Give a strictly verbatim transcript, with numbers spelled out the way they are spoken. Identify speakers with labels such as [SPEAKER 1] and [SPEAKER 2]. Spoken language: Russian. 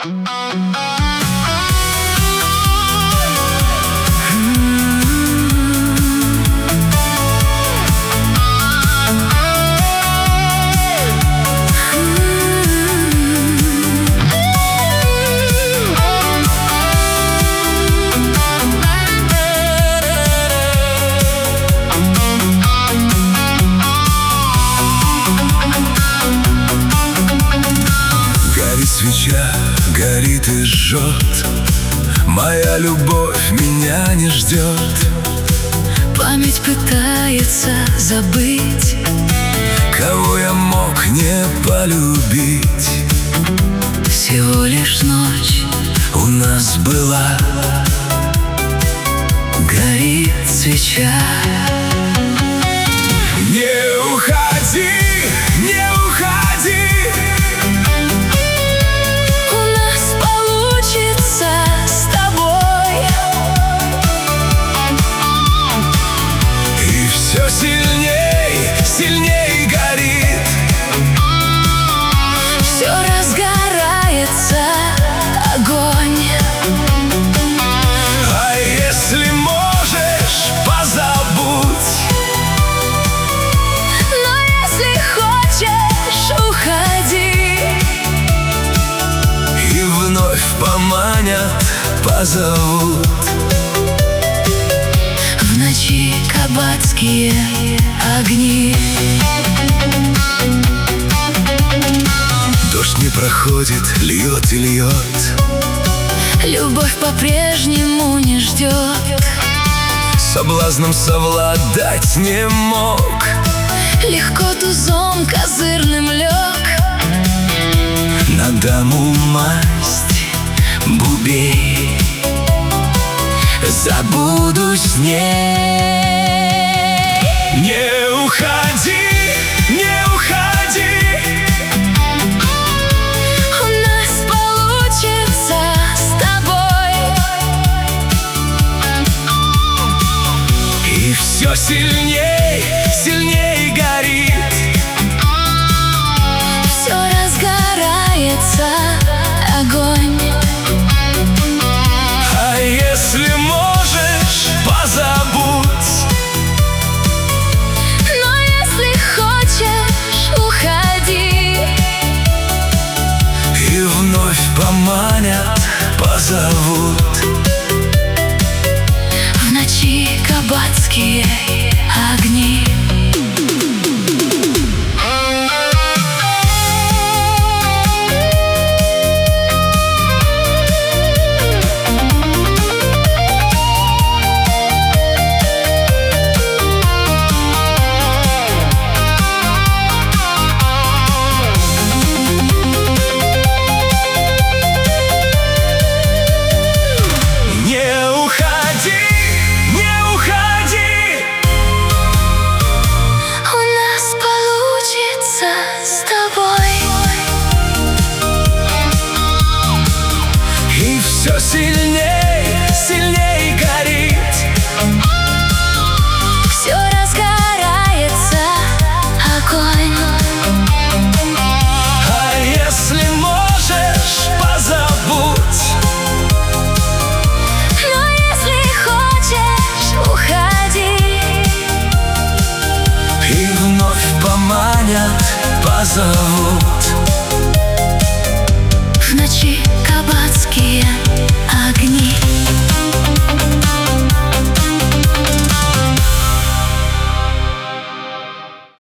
[SPEAKER 1] Свеча горит и жжет, моя любовь меня не ждет.
[SPEAKER 2] Память пытается забыть,
[SPEAKER 1] кого я мог не полюбить.
[SPEAKER 2] Всего лишь ночь
[SPEAKER 1] у нас была,
[SPEAKER 2] горит свеча.
[SPEAKER 1] Не уходи, не уходи,
[SPEAKER 2] с тобой.
[SPEAKER 1] И все сильней, сильней горит,
[SPEAKER 2] все разгорается огонь.
[SPEAKER 1] А если можешь, позабудь.
[SPEAKER 2] Но если хочешь, уходи.
[SPEAKER 1] И вновь поманят, позовут.
[SPEAKER 2] В ночи кабацкие огни.
[SPEAKER 1] Дождь не проходит, льет и льет.
[SPEAKER 2] Любовь по-прежнему не ждет.
[SPEAKER 1] Соблазном совладать не мог.
[SPEAKER 2] Легко тузом козырным лег.
[SPEAKER 1] На даму масть, бубей,
[SPEAKER 2] забуду с ней.
[SPEAKER 1] Не уходи, не уходи,
[SPEAKER 2] у нас получится с тобой.
[SPEAKER 1] И все сильней, сильней горит,
[SPEAKER 2] все разгорается огонь.
[SPEAKER 1] а если можешь, позабудь.
[SPEAKER 2] Но если хочешь, уходи.
[SPEAKER 1] И вновь поманят, позовут.
[SPEAKER 2] В ночи кабацкие огни. С тобой.
[SPEAKER 1] И все сильней, сильней горит,
[SPEAKER 2] все разгорается огонь.
[SPEAKER 1] а если можешь, позабудь.
[SPEAKER 2] Но если хочешь, уходи.
[SPEAKER 1] И вновь поманят, позовут.